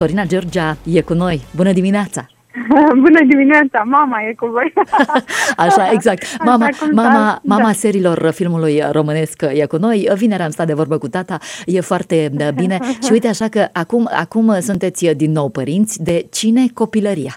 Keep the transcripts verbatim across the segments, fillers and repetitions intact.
Corina Giurgia e cu noi. Bună dimineața! Bună dimineața, mama e cu voi. Așa, exact. Mama, Așa mama, mama da. serilor filmului românesc e cu noi. Vineri am stat de vorbă cu tata, e foarte bine. Și uite așa că acum, acum sunteți din nou părinți. De cine copilăria?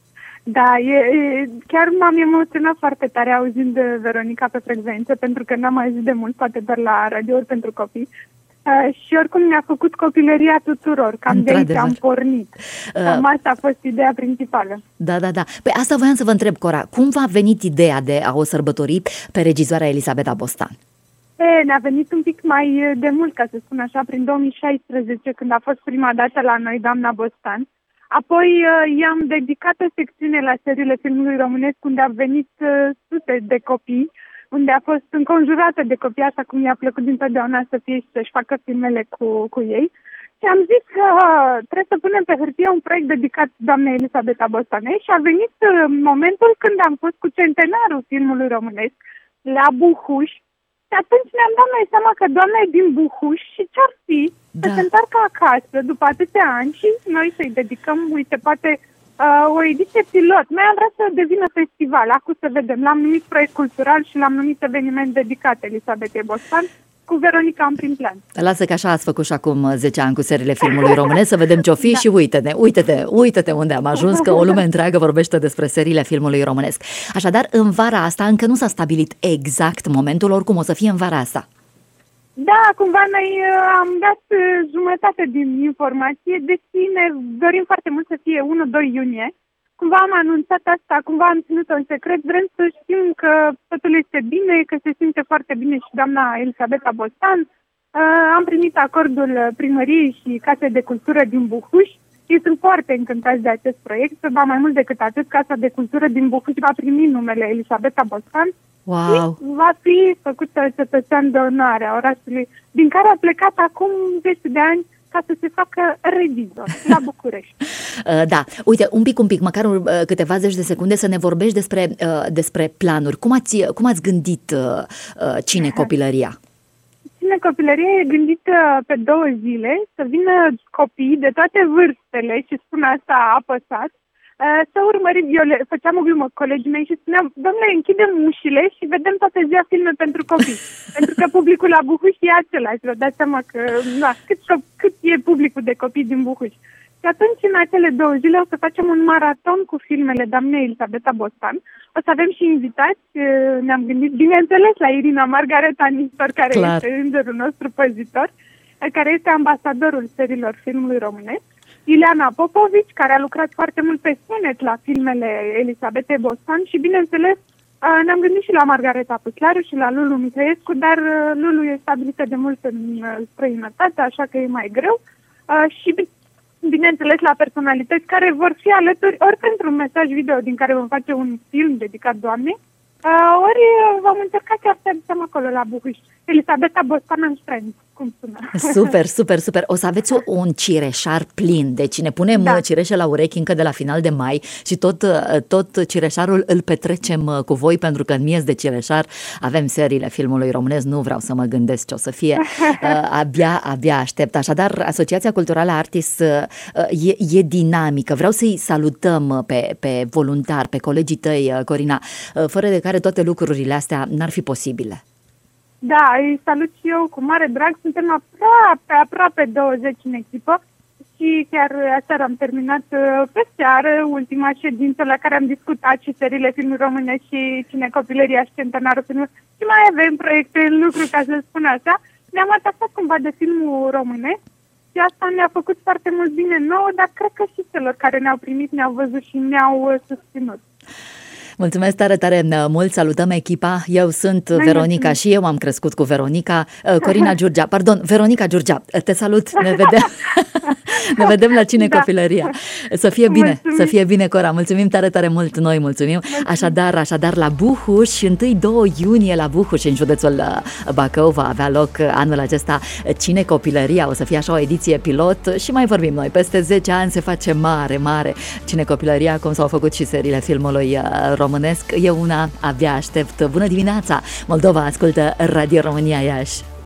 Da, e, e, chiar m-am emoționat foarte tare auzind Veronica pe frecvență, pentru că n-am auzit de mult, poate doar la radio pentru copii. Uh, și oricum mi-a făcut copilăria tuturor, cam de aici am pornit. Cam asta a fost ideea principală. Da, da, da. Păi asta voiam să vă întreb, Cora, cum v-a venit ideea de a o sărbători pe regizoarea Elisabeta Bostan? E, ne-a venit un pic mai de mult, ca să spun așa, prin două mii șaisprezece, când a fost prima dată la noi doamna Bostan. Apoi uh, i-am dedicat o secțiune la seriile filmului românesc, unde au venit uh, sute de copii, unde a fost înconjurată de copii, așa cum i-a plăcut dintotdeauna să fie și să-și facă filmele cu, cu ei. Și am zis că trebuie să punem pe hârtie un proiect dedicat doamnei Elisabeta Bostanei și a venit momentul când am fost cu centenarul filmului românesc la Buhuș. Și atunci ne-am dat noi seama că doamna e din Buhuș și ce-ar fi da. să se întoarcă acasă după atâția ani și noi să-i dedicăm, uite, poate... Uh, o ediție pilot. Noi am vrea să devină festival. Acum să vedem. L-am numit proiect cultural și l-am numit eveniment dedicat Elisabetei Bostan, cu Veronica în prim plan. Lasă că așa ați făcut și acum zece ani cu seriile filmului românesc, să vedem ce-o fi da. Și uite-te, uite-te, uite-te unde am ajuns, că o lume întreagă vorbește despre seriile filmului românesc. Așadar, în vara asta încă nu s-a stabilit exact momentul, oricum o să fie în vara asta. Da, cumva noi am dat jumătate din informație, deși ne dorim foarte mult să fie unu doi iunie. Cumva am anunțat asta, cumva am ținut-o în secret, vrem să știm că totul este bine, că se simte foarte bine și doamna Elisabeta Bostan. Am primit acordul primăriei și Casei de Cultură din Buhuș. Ei sunt foarte încântați de acest proiect, ba mai mult decât atât, Casa de Cultură din Buhuș va primi numele Elisabeta Bostan. Wow. Și va fi făcută cetățean de onoare a orașului, din care a plecat acum zece de ani ca să se facă revizor la București. Da, uite, un pic, un pic, măcar câteva zeci de secunde să ne vorbești despre, despre planuri. Cum ați, cum ați gândit Cine Copilăria? Cine Copilăria e gândită pe două zile, să vină copii de toate vârstele, și spun asta apăsat, să urmărim. Eu le făceam o glumă cu colegii mei și spuneam, domnule, închidem ușile și vedem toată ziua filme pentru copii. Pentru că publicul la Buhuș e același. Vă dați seama că, na, cât, cât e publicul de copii din Buhuș. Și atunci, în acele două zile, o să facem un maraton cu filmele doamnei Elisabeta Bostan. O să avem și invitați, ne-am gândit, bineînțeles, la Irina Margareta Nistor, care Clar. este îngerul nostru păzitor, care este ambasadorul serilor filmului românesc. Ileana Popovici, care a lucrat foarte mult pe sunet la filmele Elisabetei Bostan și, bineînțeles, ne-am gândit și la Margareta Puclaru și la Lulu Mihaescu, dar Lulu e stabilită de mult în străinătate, așa că e mai greu. Și, bineînțeles, la personalități care vor fi alături ori pentru un mesaj video din care vom face un film dedicat doamnei, ori vom încerca chiar să aducem acolo la Buhuș. Elisabeta Bostan în Friends, cum sună. Super, super, super. O să aveți un cireșar plin, deci ne punem da. cireșe la urechi încă de la final de mai și tot, tot cireșarul îl petrecem cu voi, pentru că în miez de cireșar avem seriile filmului românesc, nu vreau să mă gândesc ce o să fie. Abia, abia aștept. Așadar, Asociația Culturală Artis e, e dinamică. Vreau să-i salutăm pe, pe voluntari, pe colegii tăi, Corina, fără de care toate lucrurile astea n-ar fi posibile. Da, îi salut și eu cu mare drag. Suntem aproape, aproape douăzeci în echipă și chiar aseară am terminat pe seară ultima ședință la care am discutat și seriile filmului românesc și Cine Copilăria și Centenarul filmului și mai avem proiecte în lucru, ca să spun așa. Ne-am atacat cumva de filmul românesc și asta ne-a făcut foarte mult bine nouă, dar cred că și celor care ne-au primit, ne-au văzut și ne-au susținut. Mulțumesc tare, tare mult, salutăm echipa. Eu sunt Noi Veronica mulțumesc. Și eu am crescut cu Veronica. Corina Giurgia, pardon, Veronica Giurgia, te salut, ne vedem. Ne vedem la Cine da. Copilăria. Să fie bine, mulțumim. Să fie bine, Cora. Mulțumim tare, tare mult, noi mulțumim. Mulțumim. Așadar, așadar la Buhuș, întâi doi iunie la Buhuș, în județul Bacău, va avea loc anul acesta Cine Copilăria. O să fie așa o ediție pilot și mai vorbim noi. Peste zece ani se face mare, mare Cine Copilăria, cum s-au făcut și seriile filmului românesc. Eu una abia aștept. Bună dimineața! Moldova ascultă Radio România Iași.